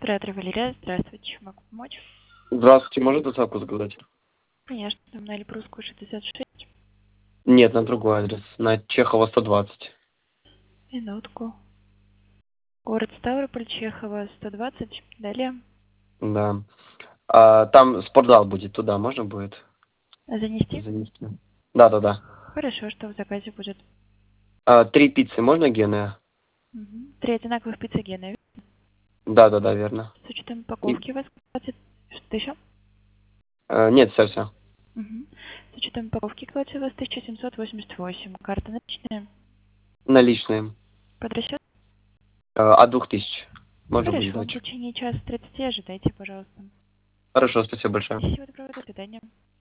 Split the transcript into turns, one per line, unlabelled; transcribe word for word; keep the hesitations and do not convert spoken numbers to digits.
Оператор Валерия, здравствуйте, чем могу помочь?
Здравствуйте, можно доставку заказать?
Конечно, на Эльбрусскую шестьдесят шесть.
Нет, на другой адрес, на Чехова сто двадцать.
Минутку. Город Ставрополь, Чехова, сто двадцать. Далее.
Да. А, там спортзал будет, туда можно будет
Занести?
занести? Да, да, да.
Хорошо, что в заказе будет?
А, три пиццы можно, Гены?
Угу. Три одинаковых пиццегена.
Да, да, да, верно.
С учетом
И,
упаковки у вас хватит. Что еще?
а, нет, все, все.
Угу. С учетом упаковки хватит у вас тысяча семьсот восемьдесят восемь. Карта наличная.
Наличные.
Под расчет?
А, от двух тысяч. Можно будет
Хорошо, в
дать.
течение часа тридцати ожидайте, пожалуйста.
Хорошо, спасибо большое.
Всего доброго, до свидания.